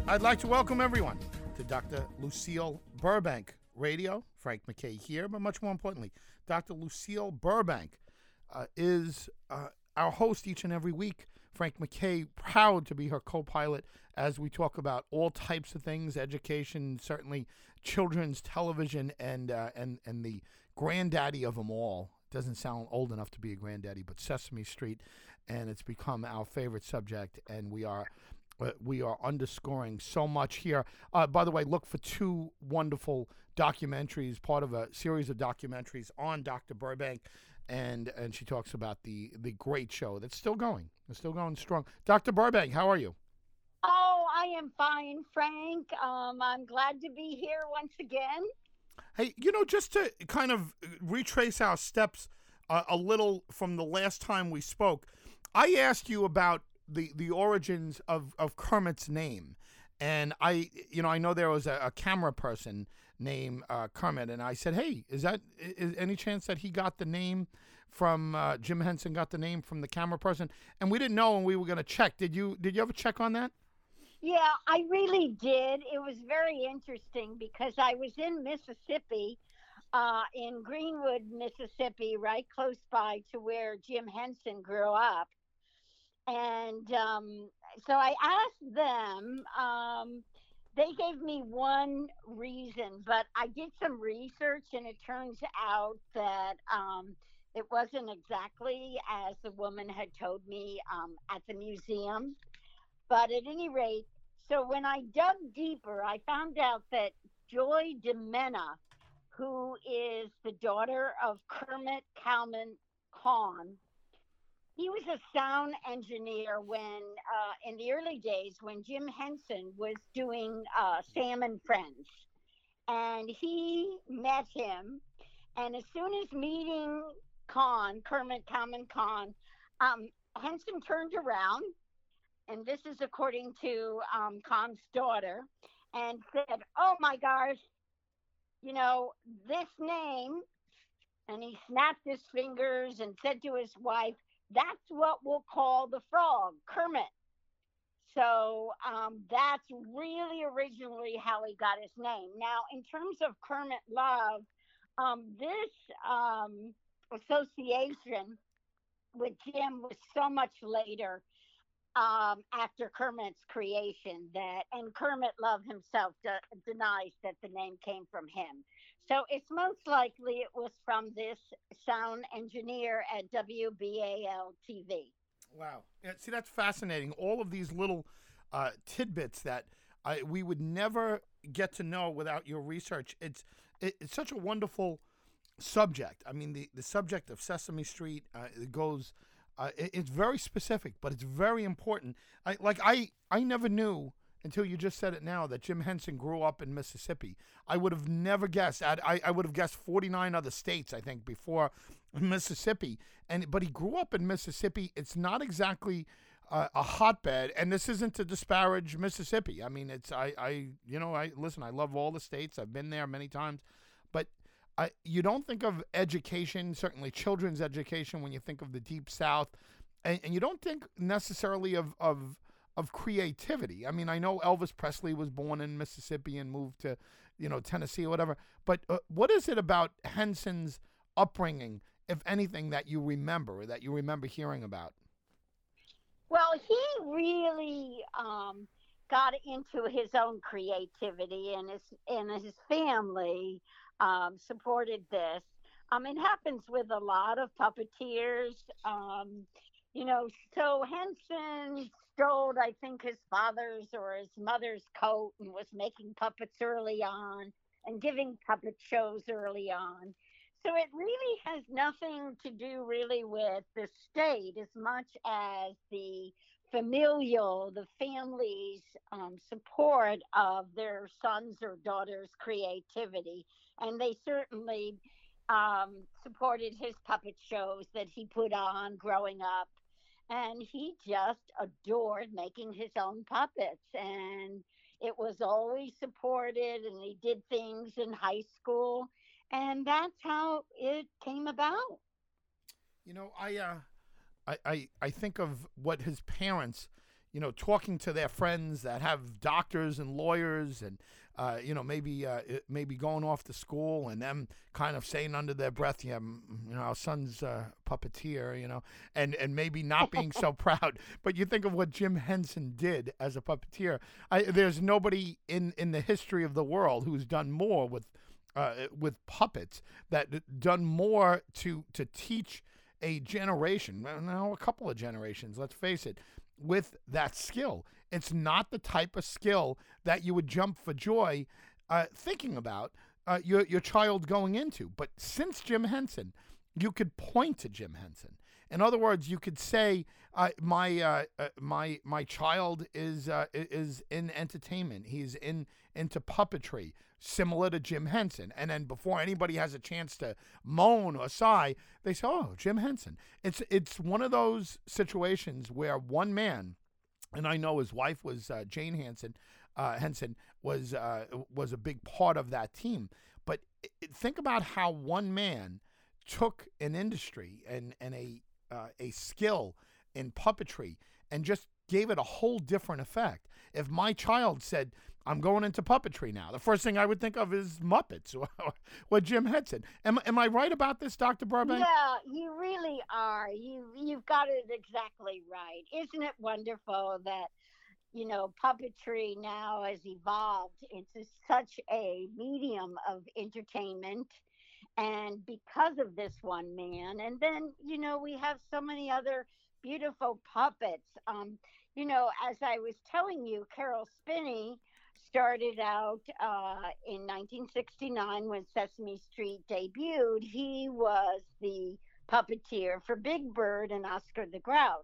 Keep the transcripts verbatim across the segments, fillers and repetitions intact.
I'd like to welcome everyone to Doctor Lucille Burbank Radio. Frank MacKay here, but much more importantly, Doctor Lucille Burbank uh, is uh, our host each and every week. Frank MacKay, proud to be her co-pilot as we talk about all types of things, education, certainly children's television, and uh, and and the granddaddy of them all. Doesn't sound old enough to be a granddaddy, but Sesame Street, and it's become our favorite subject, and we are uh, we are underscoring so much here. Uh, by the way, look for two wonderful documentaries, part of a series of documentaries on Doctor Burbank, and and she talks about the the great show that's still going, it's still going strong. Doctor Burbank, how are you? Oh, I am fine, Frank. Um, I'm glad to be here once again. Hey, you know, just to kind of retrace our steps uh, a little from the last time we spoke, I asked you about the, the origins of, of Kermit's name. And I, you know, I know there was a, a camera person named uh, Kermit, and I said, hey, is that is any chance that he got the name from, uh, Jim Henson got the name from the camera person? And we didn't know, and we were going to check. Did you, did you ever check on that? Yeah, I really did. It was very interesting because I was in Mississippi, uh, in Greenwood, Mississippi, right close by to where Jim Henson grew up. And um, so I asked them, um, they gave me one reason, but I did some research and it turns out that um, it wasn't exactly as the woman had told me um, at the museum. But at any rate, so when I dug deeper, I found out that Joy DeMena, who is the daughter of Kermit Kalman Kahn, he was a sound engineer when, uh, in the early days, when Jim Henson was doing uh, Sam and Friends. And he met him, and as soon as meeting Kahn, Kermit Kalman Kahn, um, Henson turned around, and this is according to um, Kahn's daughter, and said, oh my gosh, you know, this name, and he snapped his fingers and said to his wife, that's what we'll call the frog, Kermit. So um, that's really originally how he got his name. Now, in terms of Kermit Love, um, this um, association with Jim was so much later. Um, after Kermit's creation, that and Kermit Love himself de- denies that the name came from him. So it's most likely it was from this sound engineer at W B A L T V. Wow. Yeah, see, that's fascinating. All of these little uh, tidbits that I, we would never get to know without your research. It's it, it's such a wonderful subject. I mean, the, the subject of Sesame Street, uh, it goes... Uh, it, it's very specific, but it's very important. I, like I, I never knew until you just said it now that Jim Henson grew up in Mississippi. I would have never guessed. I'd, I I would have guessed forty-nine other states, I think, before Mississippi. And but he grew up in Mississippi. It's not exactly uh, a hotbed, and this isn't to disparage Mississippi. I mean, it's I I you know I listen. I love all the states. I've been there many times, but. I, you don't think of education, certainly children's education, when you think of the Deep South, and, and you don't think necessarily of, of of creativity. I mean, I know Elvis Presley was born in Mississippi and moved to, you know, Tennessee or whatever, but uh, what is it about Henson's upbringing, if anything, that you remember, or that you remember hearing about? Well, he really um, got into his own creativity, and his and his family Um, supported this. Um, it happens with a lot of puppeteers. Um, you know, so Henson stole, I think, his father's or his mother's coat and was making puppets early on and giving puppet shows early on. So it really has nothing to do really with the state as much as the familial, the family's um, support of their sons or daughters' creativity. And they certainly um, supported his puppet shows that he put on growing up. And he just adored making his own puppets. And it was always supported, and he did things in high school. And that's how it came about. You know, I uh, I, I I think of what his parents, you know, talking to their friends that have doctors and lawyers and, uh, you know, maybe uh, maybe going off to school and them kind of saying under their breath, yeah, you know, our son's a puppeteer, you know, and, and maybe not being so proud. But you think of what Jim Henson did as a puppeteer. I, there's nobody in, in the history of the world who's done more with uh, with puppets, that done more to to teach a generation, now a couple of generations, let's face it, with that skill. It's not the type of skill that you would jump for joy uh, thinking about uh, your, your child going into. But since Jim Henson, you could point to Jim Henson. In other words, you could say, uh, my uh, uh, my my child is uh, is in entertainment. He's in into puppetry, similar to Jim Henson. And then before anybody has a chance to moan or sigh, they say, "Oh, Jim Henson." It's it's one of those situations where one man, and I know his wife was uh, Jane Henson. Uh, Henson was uh, was a big part of that team. But it, think about how one man took an industry and and a uh, a skill in puppetry and just gave it a whole different effect. If my child said, "I'm going into puppetry now," the first thing I would think of is Muppets or, or Jim Henson. Am, am I right about this, Doctor Burbank? Yeah, you really are. You you've got it exactly right. Isn't it wonderful that, you know, puppetry now has evolved into such a medium of entertainment, and because of this one man, and then, you know, we have so many other beautiful puppets. Um, you know, as I was telling you, Carol Spinney started out uh, in nineteen sixty-nine when Sesame Street debuted. He was the puppeteer for Big Bird and Oscar the Grouch.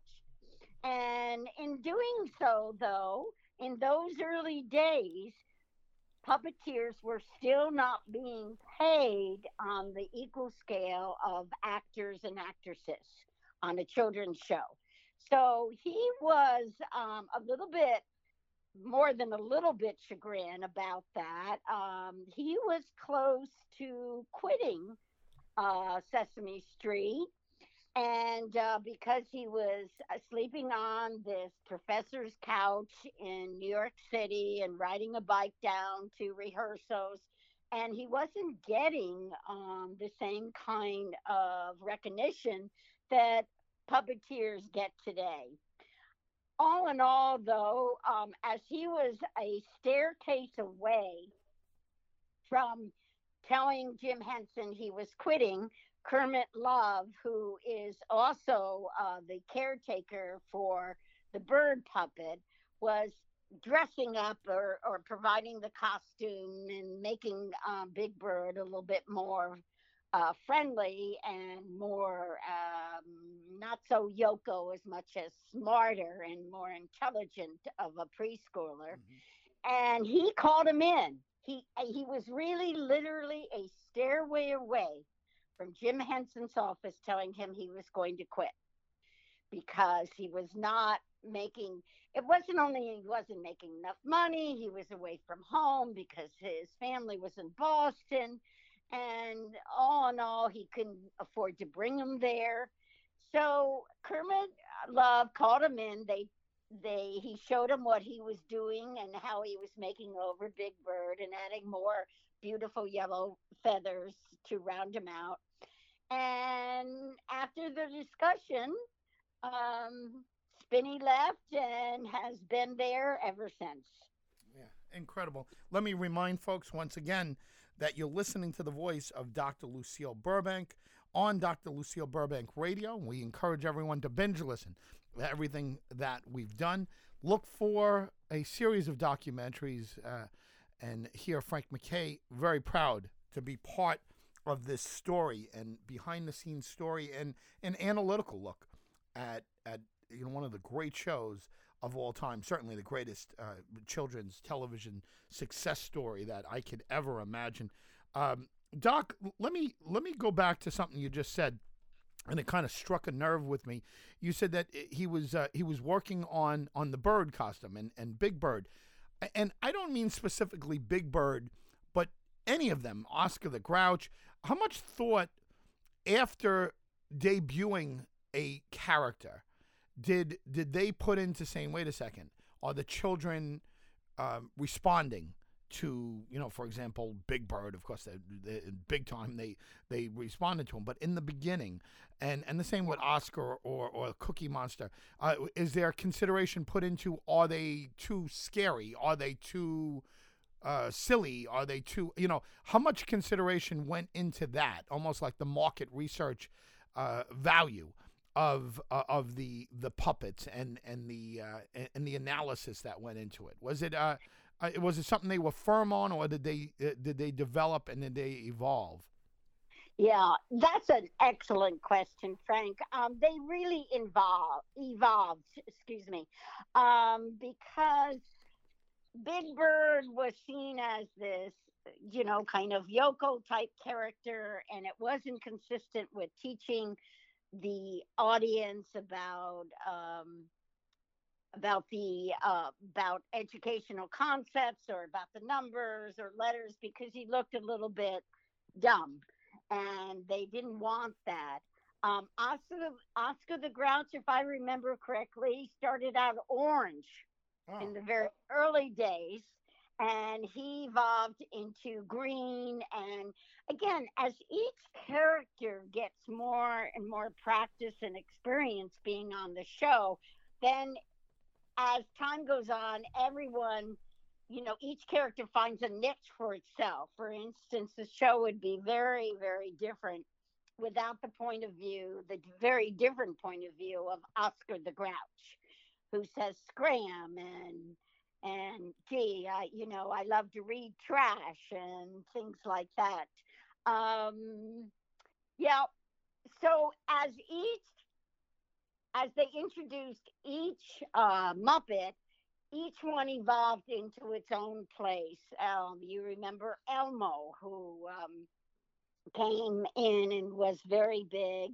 And in doing so, though, in those early days, puppeteers were still not being paid on the equal scale of actors and actresses on a children's show. So he was um, a little bit, more than a little bit chagrin about that. Um, he was close to quitting uh, Sesame Street. And uh, because he was uh, sleeping on this professor's couch in New York City and riding a bike down to rehearsals, and he wasn't getting um, the same kind of recognition that puppeteers get today. All in all, though, um, as he was a staircase away from telling Jim Henson he was quitting, Kermit Love, who is also uh, the caretaker for the bird puppet, was dressing up or, or providing the costume and making um, Big Bird a little bit more uh, friendly and more um, not so Yoko as much as smarter and more intelligent of a preschooler. Mm-hmm. And he called him in. He he was really literally a stairway away from Jim Henson's office telling him he was going to quit because he was not making, it wasn't only he wasn't making enough money, he was away from home because his family was in Boston, and all in all, he couldn't afford to bring him there. So Kermit Love called him in. They they he showed him what he was doing and how he was making over Big Bird and adding more beautiful yellow feathers to round him out. And after the discussion, um, Spinney left and has been there ever since. Yeah, incredible. Let me remind folks once again that you're listening to the voice of Doctor Lucille Burbank on Doctor Lucille Burbank Radio. We encourage everyone to binge listen to everything that we've done. Look for a series of documentaries, uh, and here Frank MacKay, very proud to be part of this story and behind-the-scenes story and an analytical look at at you know one of the great shows of all time, certainly the greatest uh, children's television success story that I could ever imagine. Um, Doc, let me let me go back to something you just said, and it kind of struck a nerve with me. You said that he was uh, he was working on on the bird costume and, and Big Bird, and I don't mean specifically Big Bird, but any of them, Oscar the Grouch. How much thought after debuting a character did did they put into saying, wait a second, are the children um, responding to, you know, for example, Big Bird? Of course, they, they, big time they they responded to him, but in the beginning, and and the same with Oscar or or Cookie Monster, uh, is there consideration put into, are they too scary? Are they too uh, silly? Are they too, you know, how much consideration went into that? Almost like the market research uh, value of uh, of the the puppets and and the uh, and the analysis that went into it. Was it uh, uh was it something they were firm on, or did they uh, did they develop and did they evolve? Yeah, that's an excellent question, Frank. Um, they really involved, evolved, excuse me, um, because Big Bird was seen as this, you know, kind of Yoko type character, and it wasn't consistent with teaching the audience about um, about the uh, about educational concepts or about the numbers or letters, because he looked a little bit dumb, and they didn't want that. Um, Oscar, Oscar the Grouch, if I remember correctly, started out orange Oh, in the very early days, and he evolved into green. And again, as each character gets more and more practice and experience being on the show, then as time goes on, everyone, you know, each character finds a niche for itself. For instance, the show would be very, very different without the point of view, the very different point of view of Oscar the Grouch, who says scram and and gee, I, you know, I love to read trash and things like that. Um, yeah. So as each as they introduced each uh, Muppet, each one evolved into its own place. Um, you remember Elmo, who um, came in and was very big,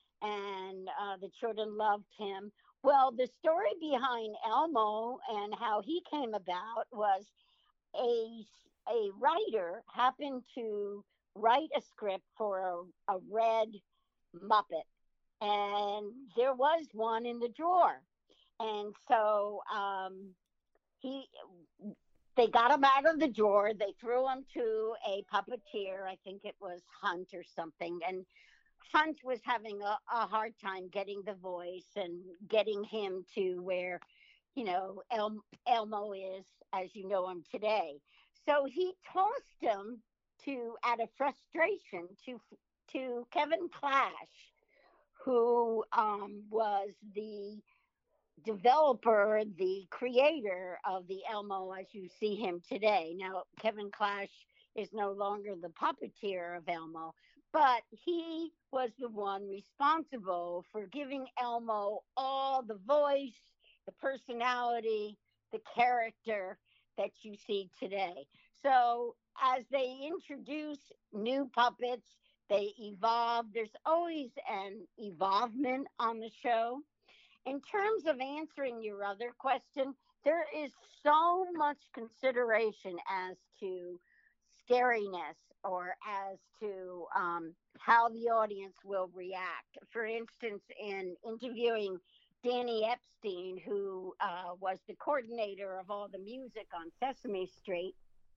and uh, the children loved him. Well, the story behind Elmo and how he came about was a a writer happened to write a script for a, a red Muppet, and there was one in the drawer, and so um, he they got him out of the drawer. They threw him to a puppeteer. I think it was Hunt or something, and Hunt was having a, a hard time getting the voice and getting him to where, you know, El, Elmo is as you know him today. So he tossed him to, out of frustration, to to Kevin Clash, who um, was the developer, the creator of the Elmo as you see him today. Now, Kevin Clash is no longer the puppeteer of Elmo, but he was the one responsible for giving Elmo all the voice, the personality, the character that you see today. So, as they introduce new puppets, they evolve. There's always an evolvement on the show. In terms of answering your other question, there is so much consideration as to scariness or as to um, how the audience will react. For instance, in interviewing Danny Epstein, who uh, was the coordinator of all the music on Sesame Street,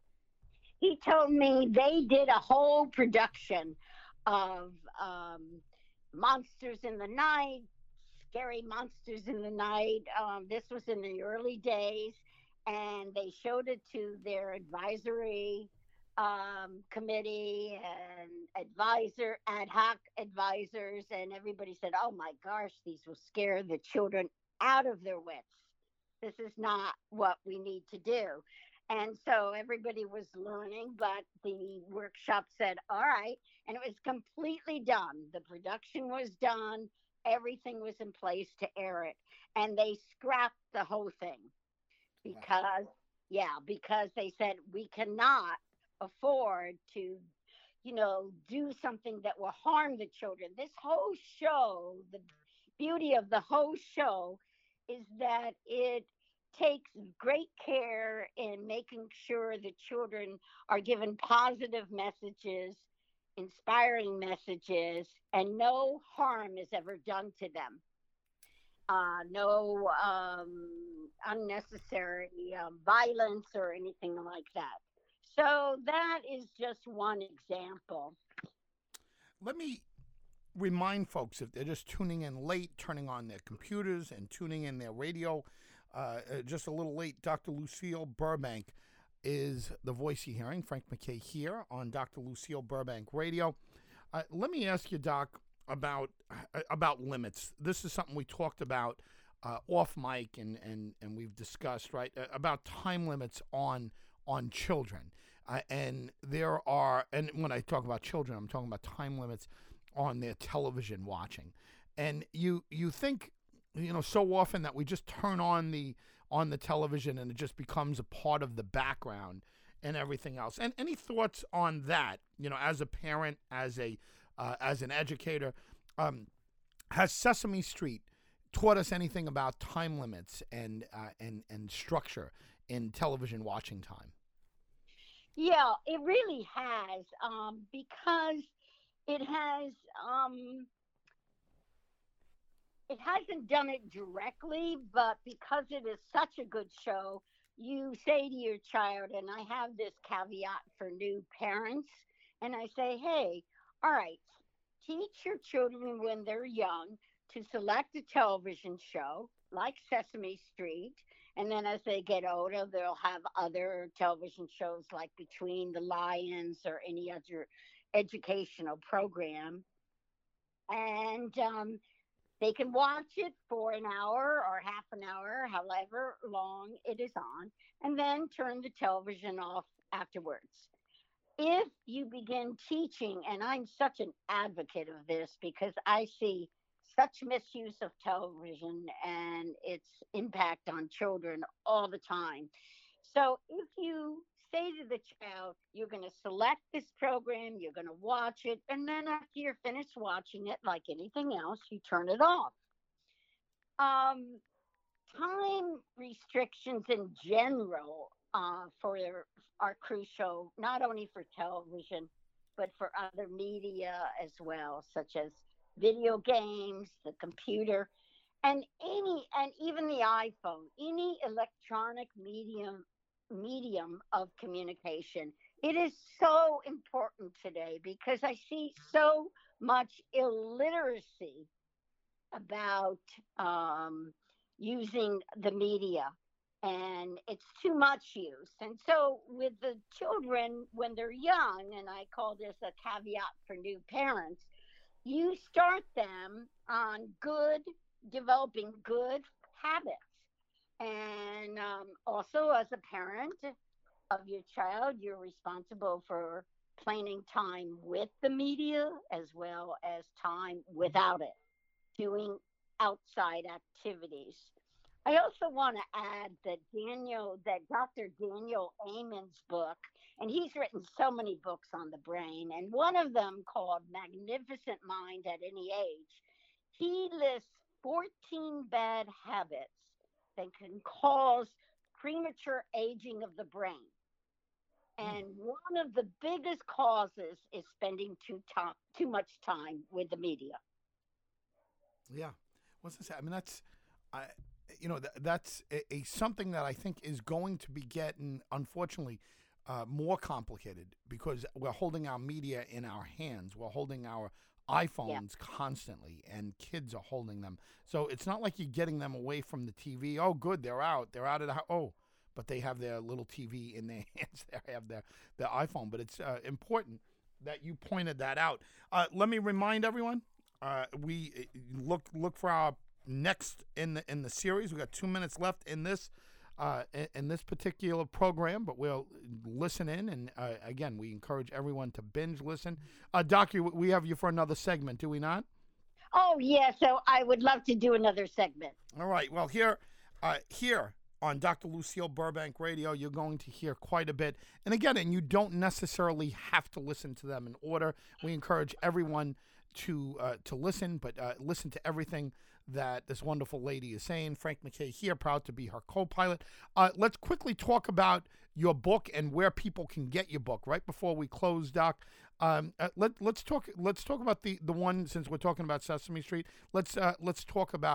he told me they did a whole production of um, Monsters in the Night, Scary Monsters in the Night. Um, this was in the early days, and they showed it to their advisory um, committee and advisor, ad hoc advisors, and everybody said, "Oh my gosh, these will scare the children out of their wits. This is not what we need to do." And so everybody was learning, but the workshop said, all right. And it was completely done. The production was done. Everything was in place to air it. And they scrapped the whole thing because, yeah, because they said we cannot afford to, you know, do something that will harm the children. This whole show, the beauty of the whole show is that it takes great care in making sure the children are given positive messages, inspiring messages, and no harm is ever done to them. uh, no um, unnecessary um, violence or anything like that. So that is just one example. Let me remind folks if they're just tuning in late, turning on their computers and tuning in their radio, uh, uh, just a little late, Doctor Lucille Burbank is the voice you're hearing. Frank MacKay here on Doctor Lucille Burbank Radio. Uh, let me ask you, Doc, about uh, about limits. This is something we talked about uh, off mic, and, and, and we've discussed, right, uh, about time limits on on children. Uh, and there are, and when I talk about children, I'm talking about time limits on their television watching. And you you think, you know, so often that we just turn on the on the television and it just becomes a part of the background and everything else. And any thoughts on that, you know, as a parent, as a uh, as an educator, um, has Sesame Street taught us anything about time limits and uh, and and structure in television watching time? Yeah, it really has, um, because it has um, it hasn't done it directly, but because it is such a good show, you say to your child, and I have this caveat for new parents, and I say, hey, all right, teach your children when they're young to select a television show like Sesame Street. And then as they get older, they'll have other television shows like Between the Lions or any other educational program. And um, they can watch it for an hour or half an hour, however long it is on, and then turn the television off afterwards. If you begin teaching, and I'm such an advocate of this because I see such misuse of television and its impact on children all the time. So if you say to the child, you're going to select this program, you're going to watch it, and then after you're finished watching it, like anything else, you turn it off. Um, time restrictions in general uh, for are crucial, not only for television, but for other media as well, such as video games, the computer, and any and even the iPhone, any electronic medium medium of communication. It is so important today because I see so much illiteracy about um, using the media, and it's too much use. And so with the children when they're young, and I call this a caveat for new parents, you start them on good, developing good habits. And um, also, as a parent of your child, you're responsible for planning time with the media as well as time without it, doing outside activities. I also want to add that Daniel, that Doctor Daniel Amen's book, and he's written so many books on the brain, and one of them called Magnificent Mind at Any Age, he lists fourteen bad habits that can cause premature aging of the brain. And one of the biggest causes is spending too, to- too much time with the media. Yeah. What's this? I mean, that's, I, you know, th- that's a, a something that I think is going to be getting, unfortunately, uh, more complicated because we're holding our media in our hands. We're holding our iPhones yeah. constantly, and kids are holding them. So it's not like you're getting them away from the T V. Oh, good, they're out. They're out of the house. Oh, but they have their little T V in their hands. They have their, their iPhone. But it's uh, important that you pointed that out. Uh, let me remind everyone, uh, we look look for our next in the in the series. We got two minutes left in this uh, in, in this particular program, but we'll listen in. And uh, again, we encourage everyone to binge listen. Uh, Doc, we have you for another segment, do we not? Oh yeah, so I would love to do another segment. All right. Well, here, uh, here. on Doctor Lucille Burbank Radio, you're going to hear quite a bit. And again, and you don't necessarily have to listen to them in order. We encourage everyone to uh, to listen, but uh, listen to everything that this wonderful lady is saying. Frank MacKay here, proud to be her co-pilot. Uh, let's quickly talk about your book and where people can get your book. Right before we close, Doc, um, uh, let let's talk let's talk about the the one, since we're talking about Sesame Street. Let's uh, let's talk about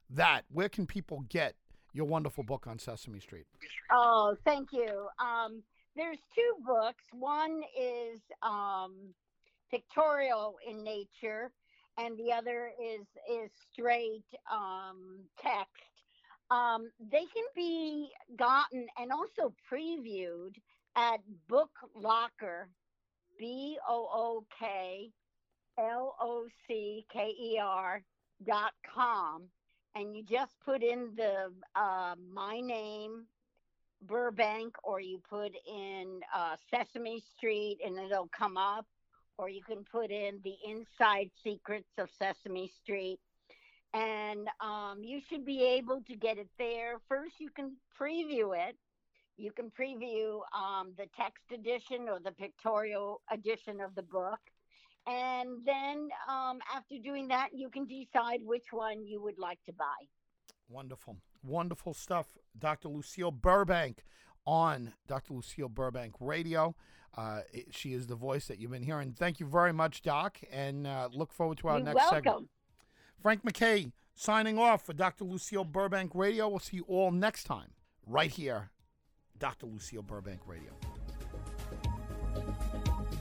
that, where can people get your wonderful book on Sesame Street? Oh, thank you. Um, there's two books. One is um, pictorial in nature, and the other is is straight um, text. Um, they can be gotten and also previewed at Book Locker, B O O K L O C K E R dot com, and you just put in the uh, my name, Burbank, or you put in uh, Sesame Street and it'll come up, or you can put in the Inside Secrets of Sesame Street, and um, you should be able to get it there. First, you can preview it. You can preview um, the text edition or the pictorial edition of the book. And then um, after doing that, you can decide which one you would like to buy. Wonderful. Wonderful stuff. Doctor Lucille Burbank on Doctor Lucille Burbank Radio. Uh, it- she is the voice that you've been hearing. Thank you very much, Doc, and uh, look forward to our You're next welcome. segment. Frank MacKay signing off for Doctor Lucille Burbank Radio. We'll see you all next time right here, Doctor Lucille Burbank Radio.